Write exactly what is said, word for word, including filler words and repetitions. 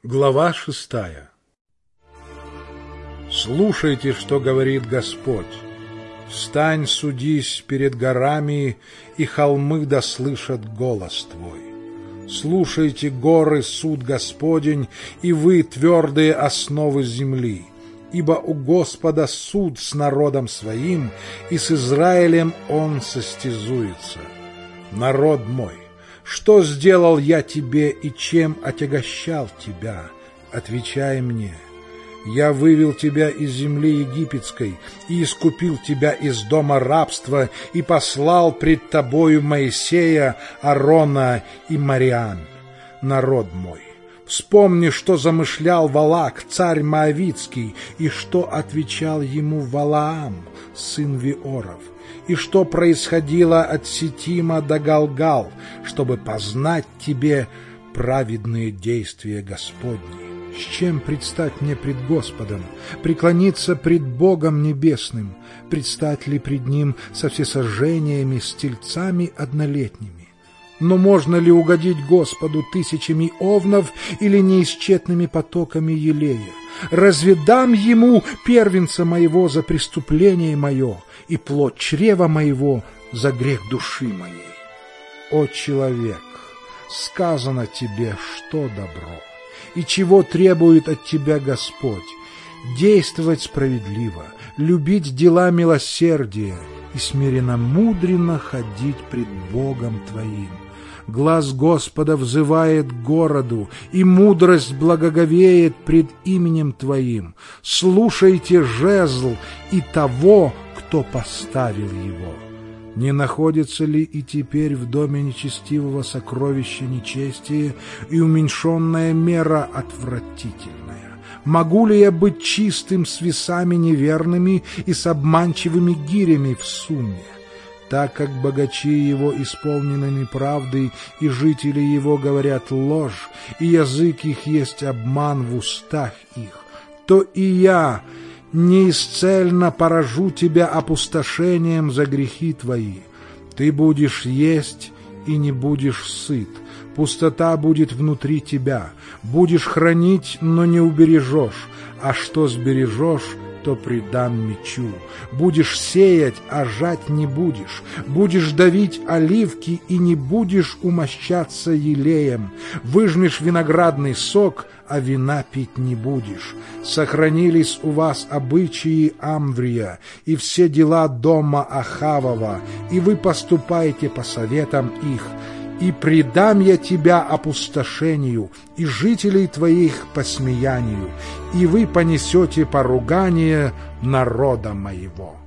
Глава шестая. Слушайте, что говорит Господь. Встань, судись перед горами, и холмы да слышат голос твой. Слушайте, горы, суд Господень, и вы, твердые основы земли. Ибо у Господа суд с народом своим, и с Израилем он состязуется. Народ мой, что сделал я тебе и чем отягощал тебя? Отвечай мне. Я вывел тебя из земли египетской и искупил тебя из дома рабства и послал пред тобою Моисея, Аарона и Мариам. Народ мой, вспомни, что замышлял Валак, царь Моавицкий, и что отвечал ему Валаам, сын Виоров, и что происходило от Ситима до Галгал, чтобы познать тебе праведные действия Господни. С чем предстать мне пред Господом, преклониться пред Богом Небесным, предстать ли пред Ним со всесожжениями, с тельцами однолетними? Но можно ли угодить Господу тысячами овнов или неисчетными потоками елея? Разве дам Ему первенца моего за преступление мое и плод чрева моего за грех души моей? О человек, сказано тебе, что добро, и чего требует от тебя Господь: действовать справедливо, любить дела милосердия и смиренно-мудренно ходить пред Богом твоим. Глаз Господа взывает к городу, и мудрость благоговеет пред именем Твоим. Слушайте жезл и того, кто поставил его. Не находится ли и теперь в доме нечестивого сокровища нечестие и уменьшенная мера отвратительная? Могу ли я быть чистым с весами неверными и с обманчивыми гирями в сумме? Так как богачи его исполнены неправдой, и жители его говорят ложь, и язык их есть обман в устах их, то и я неисцельно поражу тебя опустошением за грехи твои. Ты будешь есть и не будешь сыт, пустота будет внутри тебя, будешь хранить, но не убережешь, а что сбережешь, то предам мечу. Будешь сеять, а жать не будешь. Будешь давить оливки и не будешь умощаться елеем. Выжмешь виноградный сок, а вина пить не будешь. Сохранились у вас обычаи Амврия и все дела дома Ахавова, и вы поступаете по советам их. И предам я тебя опустошению, и жителей твоих посмеянию, и вы понесете поругание народа моего».